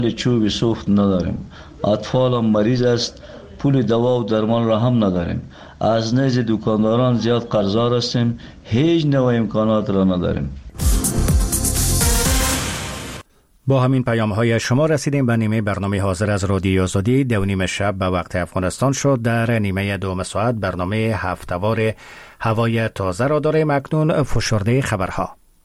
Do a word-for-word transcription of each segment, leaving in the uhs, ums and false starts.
چوب سوخت نداریم. اطفالم مریض است، پول دوا و درمان را هم نداریم. از نزد دکانداران زیاد قرضدار هستیم، هیچ نوع امکانات را نداریم. با همین پیام های شما رسیدیم به نیمه برنامه حاضر از رادیو آزادی. دو نیم شب به وقت افغانستان شد. در نیمه دوم ساعت برنامه هفته‌وار هوای تازه را داریم. اکنون فشرده خبرها.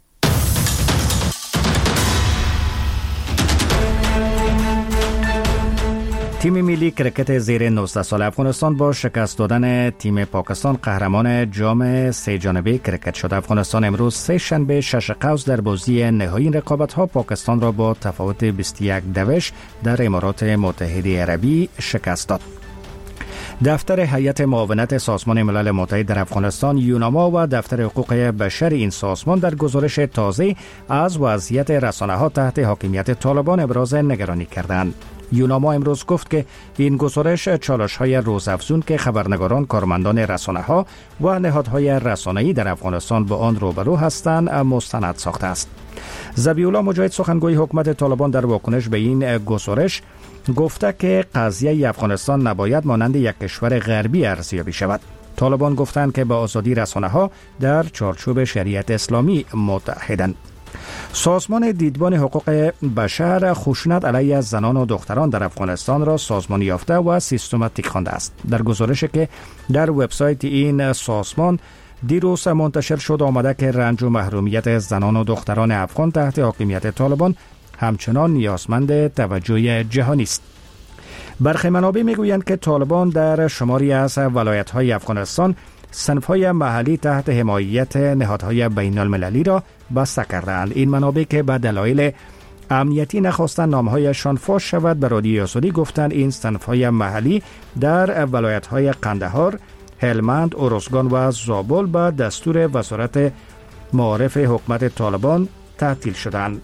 تیم ملی کرکت زیر نوزده سال افغانستان با شکست دادن تیم پاکستان قهرمان جام سه جانبه کرکت شد. افغانستان امروز سه شنبه شش قوس در بازی نهایی رقابت ها پاکستان را با تفاوت بیست و یک دوش در امارات متحده عربی شکست داد. دفتر هیئت معاونت سازمان ملل متحد در افغانستان یوناما و دفتر حقوق بشر این سازمان در گزارش تازه از وضعیت رسانه‌ها تحت حاکمیت طالبان ابراز نگرانی کردند. یوناما امروز گفت که این گزارش چالش‌های روزافزون که خبرنگاران، کارمندان رسانه‌ها و نهادهای رسانه‌ای در افغانستان با آن روبرو هستند مستند ساخته است. ذبیح‌الله مجاهد سخنگوی حکومت طالبان در واکنش به این گزارش گفته که قضیه افغانستان نباید مانند یک کشور غربی ارزیابی شود. طالبان گفتند که با آزادی رسانه‌ها در چارچوب شریعت اسلامی متحدند. سازمان دیدبان حقوق بشر خشونت علیه زنان و دختران در افغانستان را سازمانی یافته و سیستماتیک خوانده است. در گزارشی که در وبسایت این سازمان دیروز منتشر شد آمده که رنج و محرومیت زنان و دختران افغان تحت حاکمیت طالبان همچنان نیازمند توجه جهانی است. برخی منابع میگویند که طالبان در شماری از ولایت‌های افغانستان صنف‌های محلی تحت حمایت نهادهای بین المللی را بسته کردند. این منابع که به دلایل امنیتی نخواستند نامهایشان فاش شود به رادیو آزادی گفتند این صنف‌های محلی در ولایت‌های قندهار، هلمند، ارزگان و زابل به دستور وزارت معارف حکومت طالبان تعطیل شدند.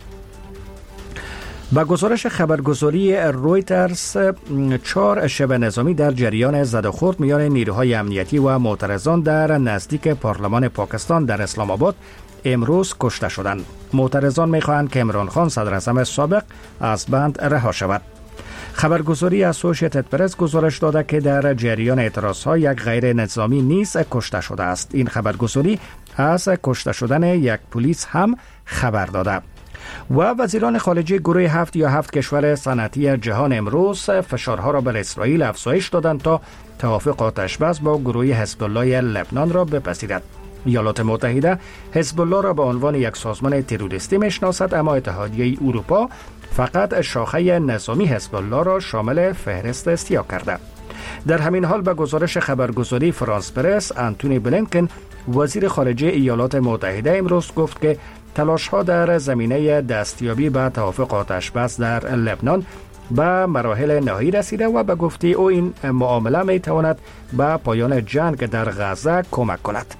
با گزارش خبرگزاری رویترز چهار شبه نظامی در جریان زدوخورد میان نیروهای امنیتی و معترضان در نزدیک پارلمان پاکستان در اسلام آباد امروز کشته شدند. معترضان میخواهند که عمران خان صدر اعظم سابق از بند رها شود. خبرگزاری اسوسییتد پرس گزارش داده که در جریان اعتراضها یک غیر نظامی نیز کشته شده است. این خبرگزاری از کشته شدن یک پلیس هم خبر داده. و وزیران خارجه گروه هفت یا هفت کشور صنعتی جهان امروز فشارها را بر اسرائیل افزایش دادند تا توافق آتش‌بس با گروه حزب الله لبنان را بپذیرد. ایالات متحده حزب الله را به عنوان یک سازمان تروریستی میشناسد، اما اتحادیه اروپا فقط شاخه نظامی حزب الله را شامل فهرست سیاه کرده. در همین حال به گزارش خبرگزاری فرانس پرس انتونی بلینکن وزیر خارجه ایالات متحده امروز گفت که تلاش‌ها در زمینه دستیابی به توافق آتش‌بس در لبنان به مراحل نهایی رسیده و به گفته او این معامله می‌تواند به پایان جنگ در غزه کمک کند.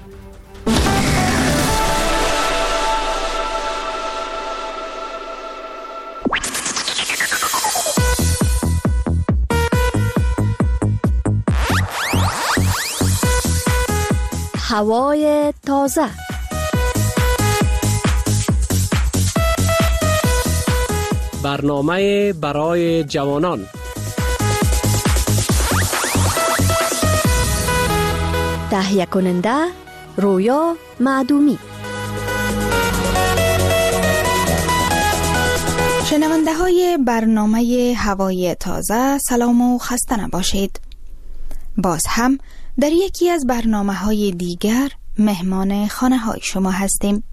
هوای تازه. برنامه برای جوانان. تهیه کننده رویا معدومی. شنونده های برنامه هوای تازه سلام و خسته نباشید. باز هم در یکی از برنامه های دیگر مهمان خانه های شما هستیم.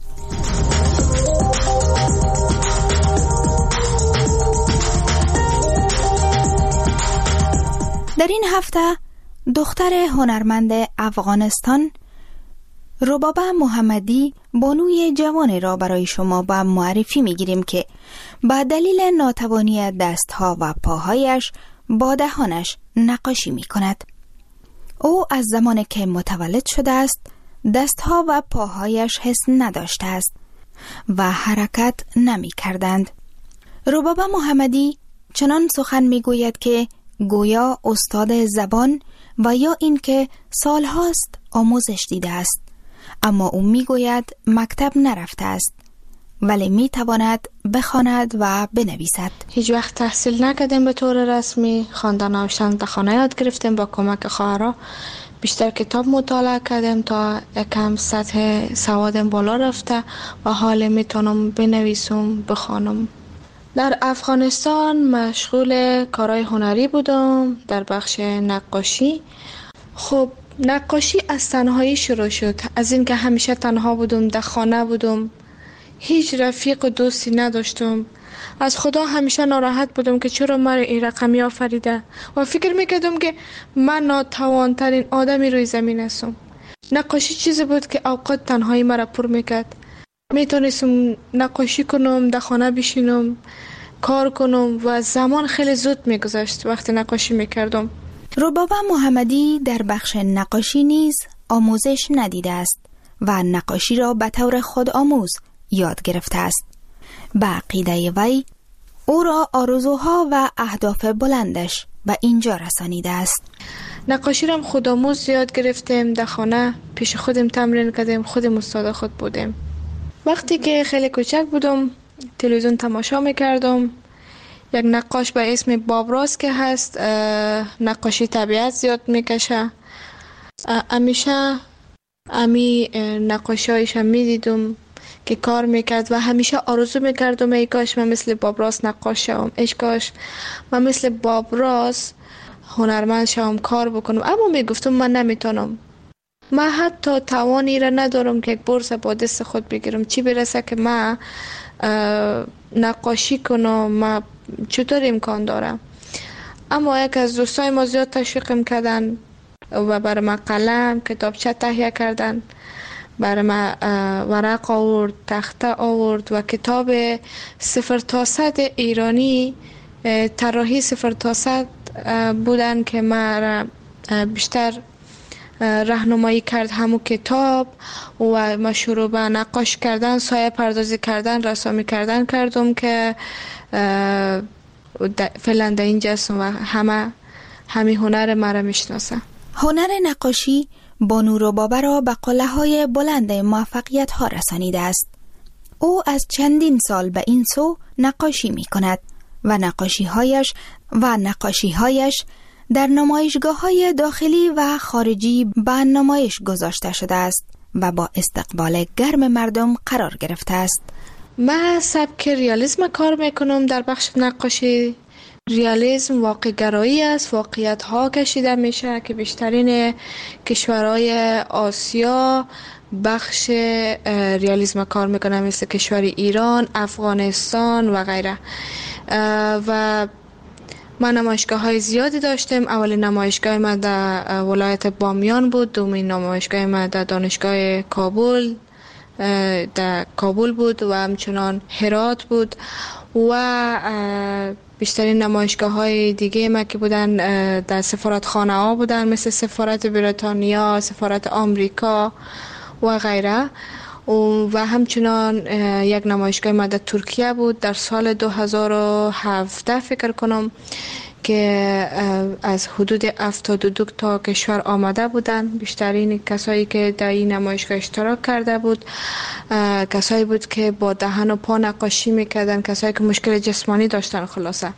در این هفته دختر هنرمند افغانستان ربابه محمدی بانوی جوانی را برای شما به معرفی میگیریم که به دلیل ناتوانی دستها و پاهایش با دهانش نقاشی می کند. او از زمان که متولد شده است دستها و پاهایش حس نداشته است و حرکت نمی کردند. ربابه محمدی چنان سخن می گوید که گویا استاد زبان و یا اینکه سالهاست آموزش دیده است، اما او می گوید مکتب نرفته است ولی می تواند بخواند و بنویسد. هیچ وقت تحصیل نکردیم به طور رسمی. خواندن و نوشتن در خانه یاد گرفتیم با کمک خواهرها. بیشتر کتاب مطالعه کردیم تا یکم سطح سوادم بالا رفته و حال میتونم بنویسم، بخوانم. در افغانستان مشغول کارهای هنری بودم در بخش نقاشی. خب نقاشی از تنهایی شروع شد. از اینکه همیشه تنها بودم، در خانه بودم، هیچ رفیق و دوستی نداشتم. از خدا همیشه ناراحت بودم که چرا مرا این رقمی آفریده و فکر میکردم که من ناتوانترین آدمی روی زمین هستم. نقاشی چیزی بود که اوقات تنهایی مرا پر میکرد. میتونستم نقاشی کنم، در خانه بشینم، کار کنم و زمان خیلی زود میگذشت وقتی نقاشی میکردم. ربابه محمدی در بخش نقاشی نیز آموزش ندیده است و نقاشی را به طور خود آموز یاد گرفته است. به عقیده وی او را آرزوها و اهداف بلندش به اینجا رسانیده است. نقاشی را خودآموز یاد گرفتیم، در خانه پیش خودم تمرین کردیم، خودم استاد خود بودیم. وقتی که خیلی کوچک بودم تلویزیون تماشا میکردم. یک نقاش به اسم باب راس که هست، نقاشی طبیعت زیاد میکشه. همیشه امی نقاشی هایش هم میدیدم که کار میکرد و همیشه آرزو میکردم ای کاش من مثل باب راس نقاش شوم، ای کاش من مثل باب راس هنرمند شوم، کار بکنم. اما میگفتم من نمیتونم. من حتی توانی را ندارم که یک بورس با دست خود بگیرم، چی برسه که من نقاشی کنم. من چطور امکان دارم؟ اما یک از دوستای ما زیاد تشویقم کردن و برای من قلم، کتابچه تهیه کردن، برای من ورق آورد، تخته آورد و کتاب صفر تا صد ایرانی، طراحی صفر تا صد بودن که من بیشتر راهنمایی کرد همون کتاب و ما شروع به نقاش کردن، سایه پردازی کردن، رسامی کردن کردم که فعلا در اینجا هستم و همه همین هنر مرا میشناسن. هنر نقاشی بانو ربابه را به قله‌های بلند موفقیت ها رسانیده است. او از چندین سال به این سو نقاشی می کند و نقاشی هایش و نقاشی هایش در نمایشگاه های داخلی و خارجی به نمایش گذاشته شده است و با استقبال گرم مردم قرار گرفته است. من سبک ریالیسم کار میکنم در بخش نقاشی. ریالیسم واقع گرایی است، واقعیت ها کشیده میشه که بیشترین کشورهای آسیا بخش ریالیسم کار میکنه، مثل کشور ایران، افغانستان و غیره. و من نمایشگاه های زیادی داشتم. اولین نمایشگاه من در ولایت بامیان بود، دومین نمایشگاه من در دانشگاه کابل در کابل بود و همچنان هرات بود و بیشترین نمایشگاه های دیگه ما که بودن در سفارت خانه ها بودن، مثل سفارت بریتانیا، سفارت آمریکا و غیره. و همچنان یک نمایشگاه ما در ترکیه بود در سال دو هزار و هفده فکر کنم که از حدود هفتاد و دو تا کشور آمده بودن. بیشترین کسایی که در این نمایشگاه اشتراک کرده بود کسایی بود که با دهن و پا نقاشی میکردن، کسایی که مشکل جسمانی داشتن خلاصه.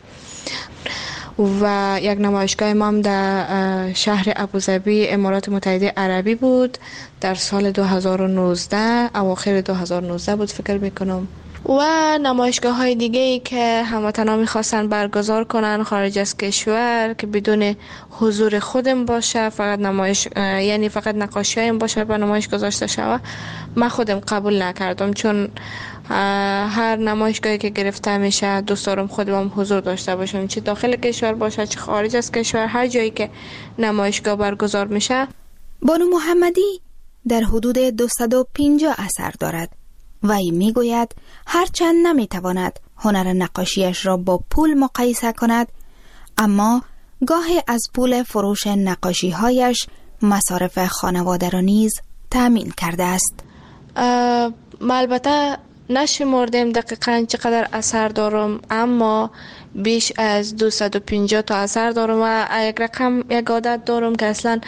و یک نمایشگاه ما هم در شهر ابوظبی امارات متحده عربی بود در سال دو هزار و نوزده، اواخر دو هزار و نوزده بود فکر میکنم. و نمایشگاه های دیگه ای که هموطنان میخواستن برگزار کنن خارج از کشور که بدون حضور خودم باشه، فقط نمایش یعنی فقط نقاشی هایم باشه به نمایش گذاشته شود، من خودم قبول نکردم، چون هر نمایشگاهی که گرفته میشه دوست دارم خودم حضور داشته باشم، چه داخل کشور باشه چه خارج از کشور، هر جایی که نمایشگاه برگزار میشه. بانو محمدی در حدود دویست و پنجاه اثر دارد. وی میگوید هرچند نمیتواند هنر نقاشیش را با پول مقایسه کند، اما گاهی از پول فروش نقاشی هایش مصارف خانواده را نیز تأمین کرده است. ما البته نشمردیم دقیقاً چقدر اثر دارم، اما بیش از دویست و پنجاه تا اثر دارم و یک رقم یک عادت دارم که اصلا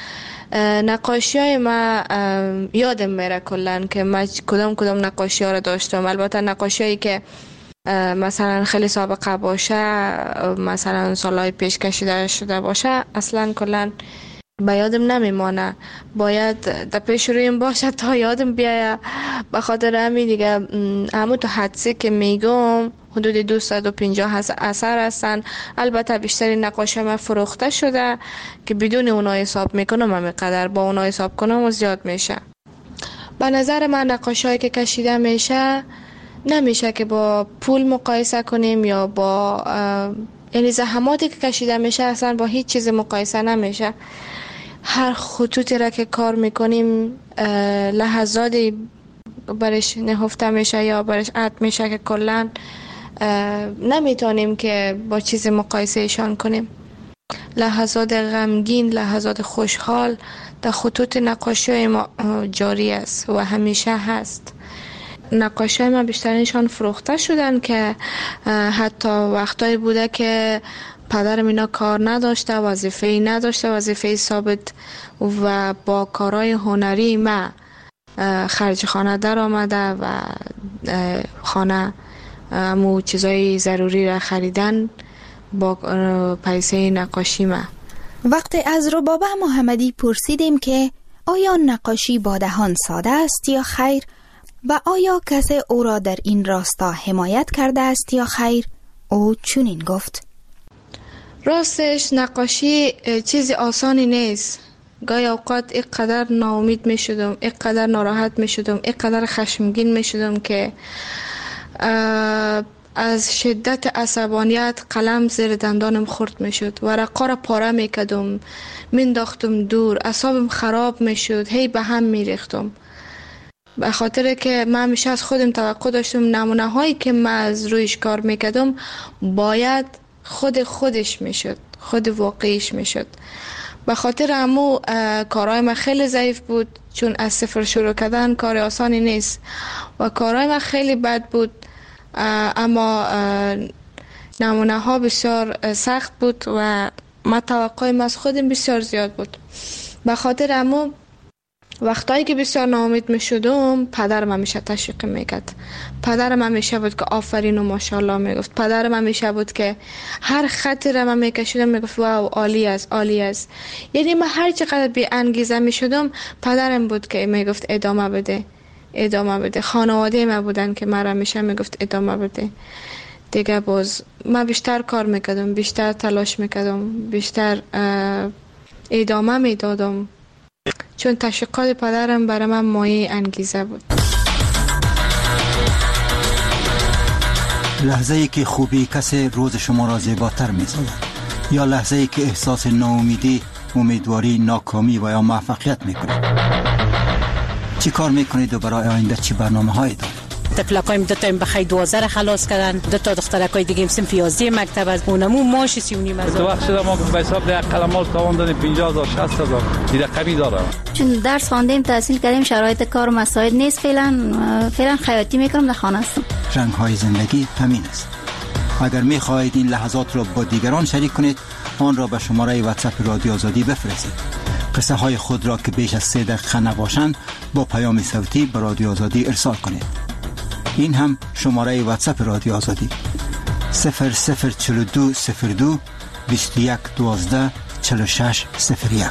نقاشی های ما یادم میره کلن که من کدام کدام نقاشی ها رو داشتم. البته نقاشی هایی که مثلا خیلی سابقه باشه، مثلا سالهای پیش کشیده شده باشه، اصلا کلن به یادم نمیمانه. باید در پیش رویم باشه تا یادم بیایه. به خاطر همین دیگه همون تو حدسی که میگم حدود دویست و پنجاه اثر هستن. البته بیشتری نقاشی من فروخته شده که بدون اونا حساب میکنم، همینقدر با اونا حساب کنم و زیاد میشه. به نظر من نقاشی هایی که کشیده میشه نمیشه که با پول مقایسه کنیم یا با یعنی زحماتی که کشیده میشه اصلا با هیچ چیز مقایسه نمیشه. هر خطوطی را که کار میکنیم لحظاتی برش نهفته میشه یا برش عد میشه که کلن نمیتونیم که با چیز مقایسه ایشان کنیم. لحظات غمگین، لحظات خوشحال در خطوط نقاشی ما جاری است و همیشه هست. نقاشی ما بیشترینشان فروخته شدن که حتی وقتایی بوده که پدرم اینا کار نداشته، وظیفه‌ای نداشته، وظیفه ثابت، و با کارهای هنری ما خرج خانه در آمده و خانه امو چیزای ضروری را خریدن با پیسه نقاشی ما. وقتی از ربابه محمدی پرسیدیم که آیا نقاشی با دهان ساده است یا خیر و آیا کسی او را در این راستا حمایت کرده است یا خیر، او چنین گفت: راستش نقاشی چیز آسانی نیست. گاهی اوقات اینقدر ناامید می شدم، اینقدر ناراحت می شدم، اینقدر خشمگین می شدم که از شدت عصبانیت قلم زیر دندانم خورد می شد، ورقا را پاره می کدم، مینداختم دور، اعصابم خراب می شد، هی به هم می ریختم. به خاطر که من همیشه از خودم توقع داشتم نمونه هایی که من از رویش کار می کدم باید خود خودش می شد، خود واقعیش می شد. به خاطر همو کارهای من خیلی ضعیف بود، چون از صفر شروع کردن کار آسانی نیست و کارهای من خیلی بد بود، اما نمونه ها بسیار سخت بود و من توقعم از خودم بسیار زیاد بود. به خاطر همو وقتایی که بسیار ناامید می شدم پدرم همیشه تشویق میکرد. پدرم همیشه بود که آفرین و ماشاءالله میگفت. پدرم همیشه بود که هر خطی را من میکشیدم میگفت واو عالی است، عالی است. یعنی من هر چقدر بی انگیزه می شدم پدرم بود که میگفت ادامه بده، ادامه بده. خانواده ما بودن که من همیشه میگفت ادامه بده. دیگه باز من بیشتر کار میکردم، بیشتر تلاش میکردم، بیشتر ادامه میدادم، چون تشویقات پدرم برای من مایه انگیزه بود. لحظه ای که خوبی کسی روز شما را زیباتر می‌سازد یا لحظه ای که احساس ناامیدی، امیدواری، ناکامی و یا موفقیت میکنید؟ چی کار میکنید و برای آینده چی برنامه هایی دارید؟ تفلقایم دو تا بخای دوازده خلاص کردن، دو تا دخترکای دیگه هم صنف یازده مکتب از اونمو ماش سی و نیم هزار. تو وقت شده ما به حساب ده قلمال تاوان دادیم پنجاه هزار شصت هزار دیگه کمی داره. چون درس خواندیم، تحصیل کردیم، شرایط کار مساعد نیست. فعلا فعلا خیاطی میکنم، در خانه هستم. رنگ های زندگی همین است. اگر میخواهید این لحظات را با دیگران شریک کنید، آن را به شماره واتساپ رادیو آزادی بفرستید. قصه های خود را که بیش از سه دقیقه نباشند با پیام صوتی به رادیو آزادی ارسال کنید. این هم شماره واتساپ رادیو آزادی صفر صفر چهل و دو صفر دو بیست و یک دوازده چهل و شش صفر یک.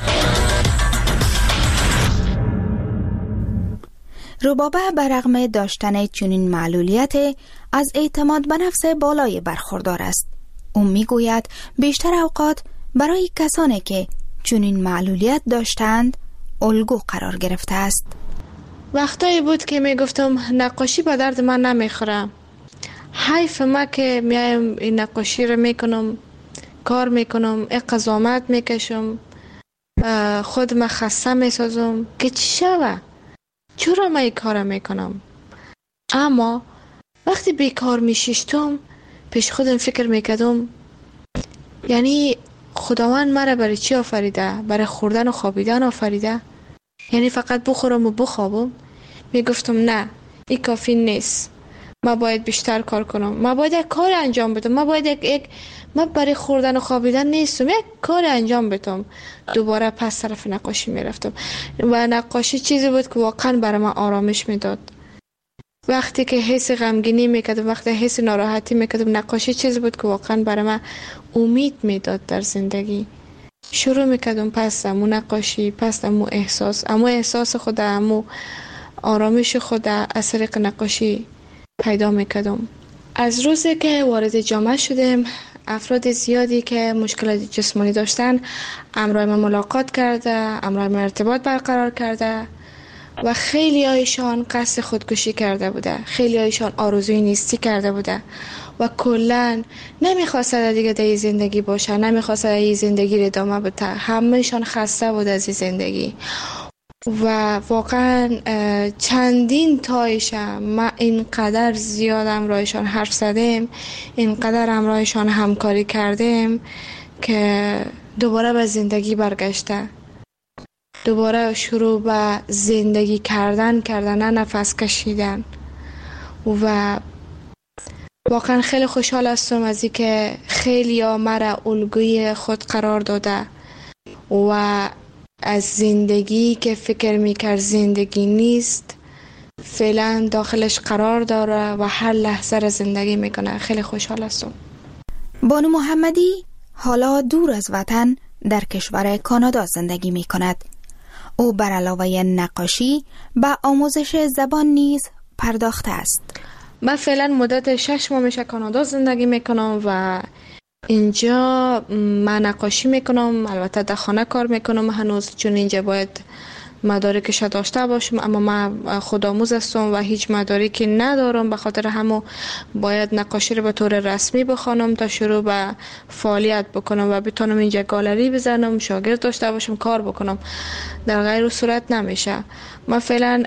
ربابه برغم داشتن چنین معلولیت از اعتماد به نفس بالای برخوردار است. او میگوید بیشتر اوقات برای کسانی که چنین معلولیت داشتند الگو قرار گرفته است. وقتایی بود که میگفتم نقاشی به درد من نمیخوره، حیف ما که میایم این نقاشی رو میکنم، کار میکنم، این قضاوت میکشم، خود ما خسته میسازم که چی شوه، چرا ما این کار میکنم. اما وقتی بیکار میشیشتم پیش خودم فکر میکردم یعنی خداوند مرا برای چی آفریده؟ برای خوردن و خوابیدن آفریده؟ یعنی فقط بخورم و بخوابم؟ میگفتم نه، این کافی نیست، ما باید بیشتر کار کنم، ما باید یک کار انجام بدم، ما باید یک, یک من برای خوردن و خوابیدن نیستم، یک کار انجام بدم. دوباره پس طرف نقاشی میرفتم و نقاشی چیزی بود که واقعا برای من آرامش میداد. وقتی که حس غمگینی میکردم، وقتی حس ناراحتی میکردم، نقاشی چیزی بود که واقعا برای من امید میداد در زندگی. شروع میکردم پس امو نقاشی، پس امو احساس، امو احساس خود، امو آرامش خود از طریق نقاشی پیدا میکردم. از روزی که وارد جامعه شدم، افراد زیادی که مشکلات جسمانی داشتن همراه من ملاقات کرده، همراه من ارتباط برقرار کرده و خیلی هایشان قصد خودکشی کرده بوده، خیلی هایشان آرزوی نیستی کرده بوده و کلن نمیخواسته دیگه در زندگی باشه، نمیخواسته این زندگی رو ادامه بده. همهشان خسته بود از این زندگی و واقعا چندین تایشم من اینقدر زیاد همراهشان حرف زدم، اینقدر همراهشان همکاری کردم که دوباره به زندگی برگشته، دوباره شروع به زندگی کردن کردن نه نفس کشیدن. و واقعا خیلی خوشحال هستم از اینکه خیلی ها مرا الگوی خود قرار داده و از زندگی که فکر میکرد زندگی نیست فعلا داخلش قرار داره و هر لحظه را زندگی میکنه. خیلی خوشحال هستم. بانو محمدی حالا دور از وطن در کشور کانادا زندگی میکند. او بر علاوه نقاشی به آموزش زبان نیز پرداخته است. من فعلا مدت شش ماه میشه کانادا زندگی میکنم و اینجا من نقاشی میکنم. البته در خانه کار میکنم هنوز، چون اینجا باید مدارکش داشته باشم، اما من خودآموز هستم و هیچ مدارکی ندارم، به خاطر همون باید نقاشی رو به طور رسمی بخوانم تا شروع به فعالیت بکنم و بتونم اینجا گالری بزنم، شاگرد داشته باشم، کار بکنم. در غیر صورت نمیشه. من فعلا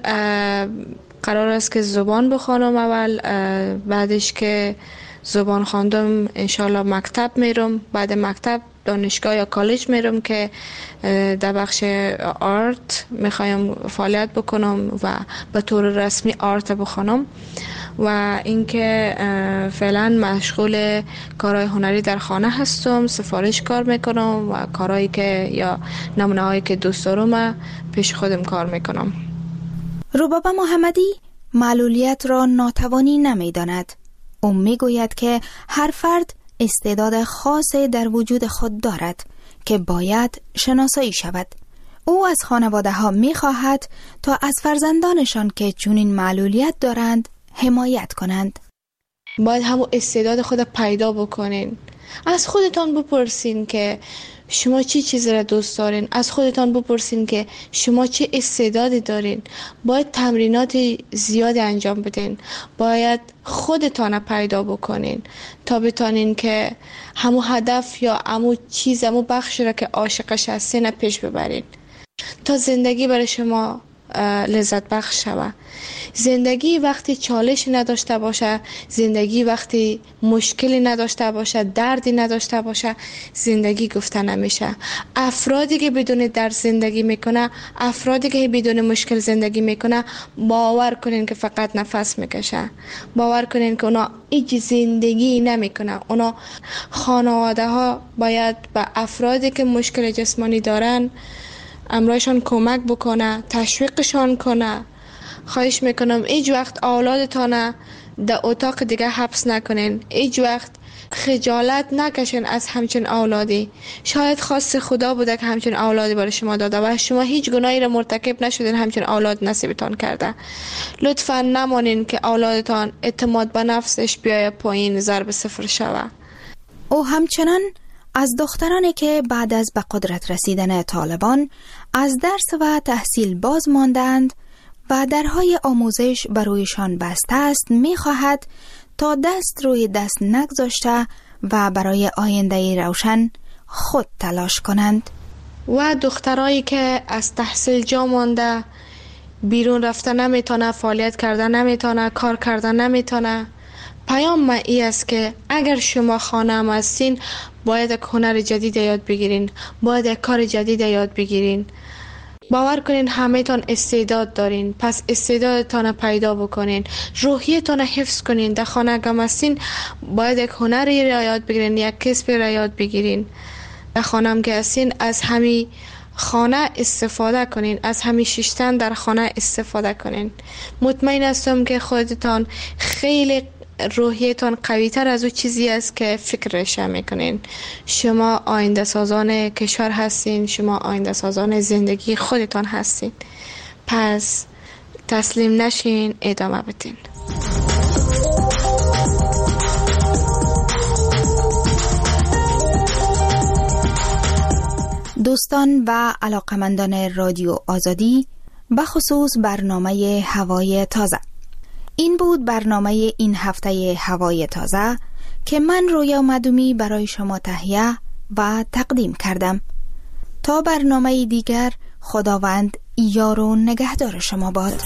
قرار است که زبان بخوانم اول، بعدش که زبان خواندم انشالله مکتب میرم، بعد مکتب دانشگاه یا کالج میرم که در بخش آرت میخوایم فعالیت بکنم و به طور رسمی آرت بخونم. و اینکه فعلا مشغول کارهای هنری در خانه هستم، سفارش کار میکنم و کارهایی که یا نمونه هایی که دوست دارم پیش خودم کار میکنم. ربابه محمدی معلولیت را ناتوانی نمیداند. او میگوید که هر فرد استعداد خاصی در وجود خود دارد که باید شناسایی شود. او از خانواده ها می خواهد تا از فرزندانشان که چنین معلولیت دارند حمایت کنند. باید همون استعداد خود پیدا بکنین. از خودتان بپرسین که شما چی چیزی را دوست دارین، از خودتان بپرسین که شما چه استعدادی دارین. باید تمرینات زیاد انجام بدین، باید خودتان پیدا بکنین تا بتانین که همو هدف یا همو چیز، همو بخش را که عاشقش هستین پیش ببرین تا زندگی برای شما لذت بخش شود. زندگی وقتی چالش نداشته باشه، زندگی وقتی مشکلی نداشته باشه، دردی نداشته باشه، زندگی گفته نمیشه. افرادی که بدون درد زندگی میکنه، افرادی که بدون مشکل زندگی میکنه، باور کنین که فقط نفس میکشه. باور کنین که اونا هیچ زندگی نمیکنه. اونا خانواده ها باید به افرادی که مشکل جسمانی دارن امرایشان کمک بکنه، تشویقشان کنه. خواهش میکنم هیچ وقت اولادتان در اتاق دیگه حبس نکنین، هیچ وقت خجالت نکشین از همچین اولادی. شاید خواست خدا بوده که همچین اولادی برای شما داده و شما هیچ گناهی را مرتکب نشدین، همچین اولاد نصیبتان کرده. لطفا نمانین که اولادتان اعتماد به نفسش بیای پایین، ضرب صفر شوه. او همچنان از دخترانی که بعد از به قدرت رسیدن طالبان از درس و تحصیل باز ماندند و درهای آموزش برویشان بسته است می‌خواهد تا دست روی دست نگذاشته و برای آینده روشن خود تلاش کنند. و دخترایی که از تحصیل جا مانده، بیرون رفتن نمیتونه، فعالیت کردن نمیتونه، کار کردن نمیتونه، پیام ما ای است که اگر شما خانه هم هستین باید یک هنر جدید یاد بگیرین، باید یک کار جدید یاد بگیرین. باور کنین همه تان استعداد دارین، پس استعدادتان پیدا بکنین، روحیتان حفظ کنین. در خانه اگه هستین باید یک هنری را یاد بگیرین، یک کسبی را یاد بگیرین. در خانه هم که هستین از همین خانه استفاده کنین، از همین شیشتن در خانه استفاده کنین. مطمئن هستم که خودتان خیلی روحیتان قوی تر از او چیزی است که فکرش میکنین. شما آینده سازان کشور هستین، شما آینده سازان زندگی خودتان هستین. پس تسلیم نشین، ادامه بدین. دوستان و علاقمندان رادیو آزادی، بخصوص برنامه هوای تازه، این بود برنامه این هفته هوای تازه که من رویا مدومی برای شما تهیه و تقدیم کردم. تا برنامه دیگر، خداوند یار و نگهدار شما باد.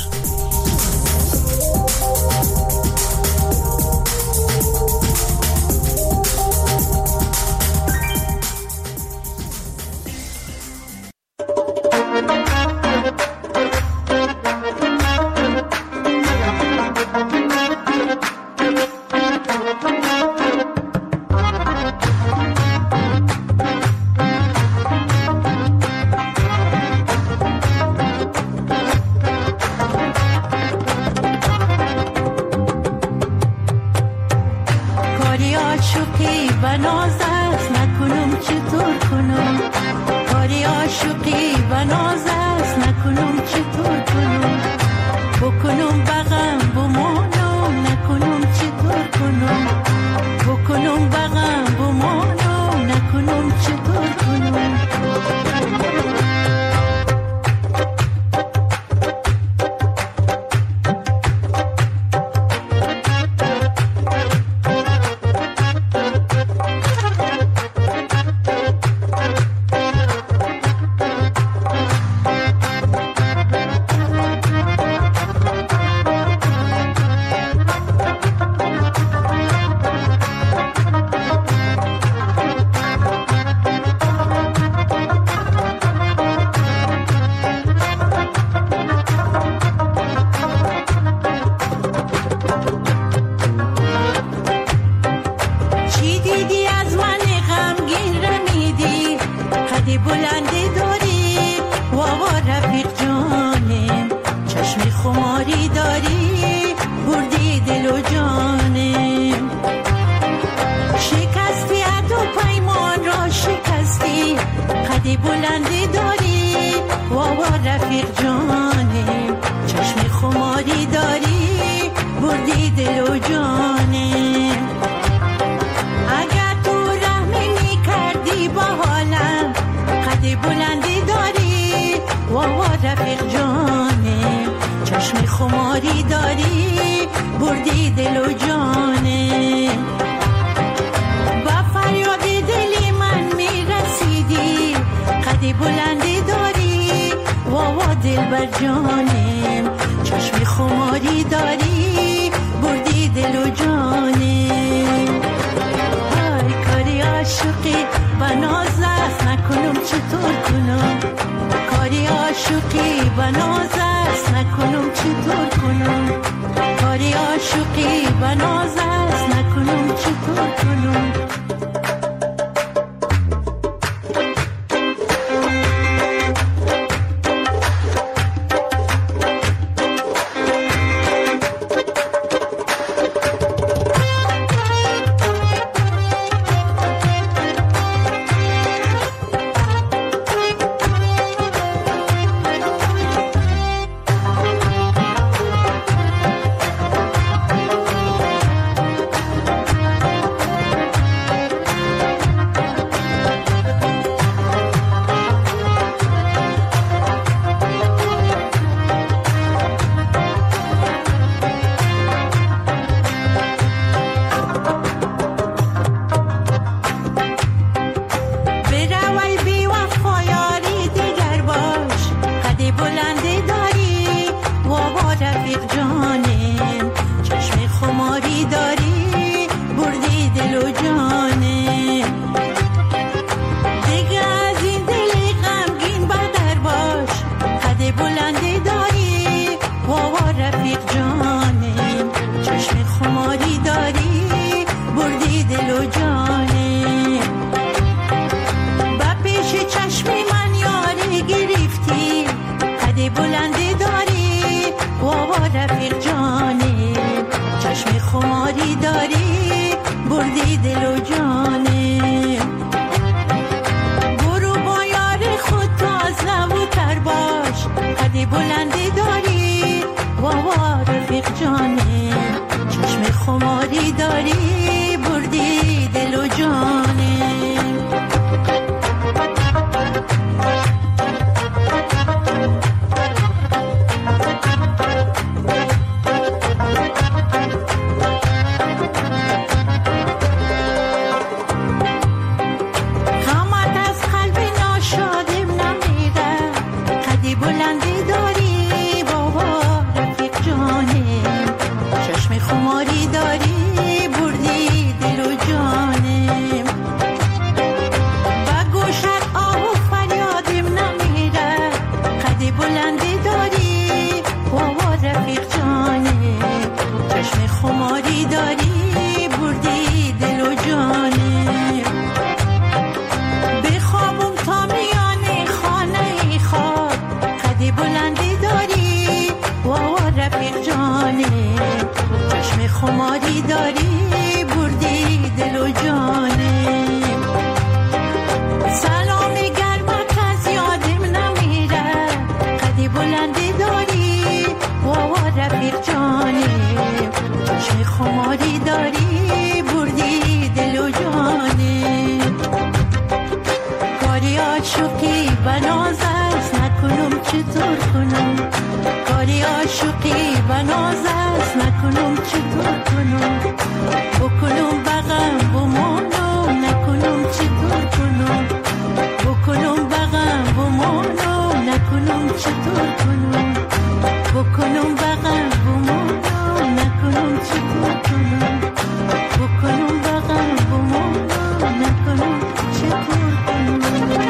چطور کنم کاری عاشقی و ناز است نکنم چطور کنم بکنم بغم بمانم نکنم چطور کنم بکنم بغم بمانم نکنم چطور کنم بکنم بغم بمانم نکنم چطور کنم بکنم بغم بمانم نکنم چطور کنم.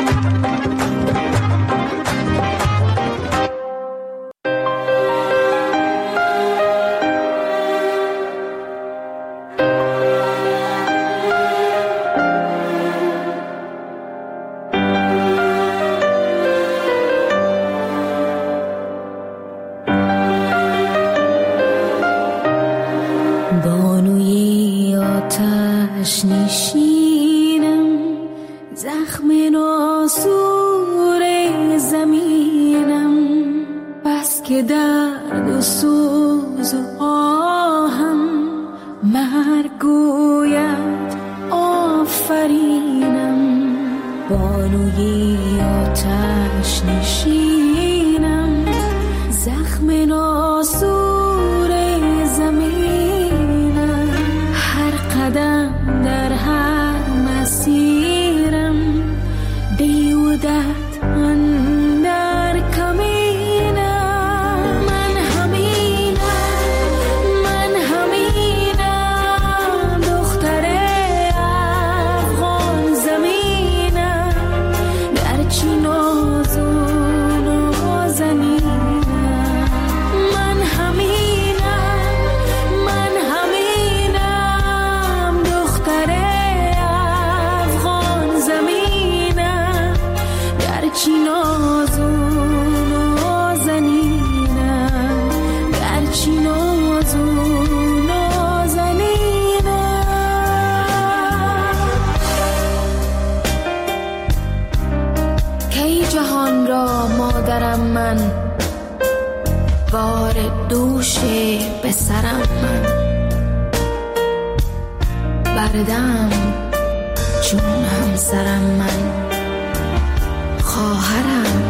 بانوی آتش نشینم زخم ناسور زمینم بس که درد و سوز و آهم مرگ گوید آفرینم بانوی آتش نشینم زخم ناسور زمینم هر قدم در هر مسیرم بیودت اندر کمینم من همینم من همینم دختر افغان زمینم گرچه ناز و نازنینم من همینم من همینم دختر افغان زمینم گرچه ناز و نازنینم گرچه ناز و نازنینم کی جهان را مادرم من بار دوش به سرم من بردم چون همسرم من خواهرم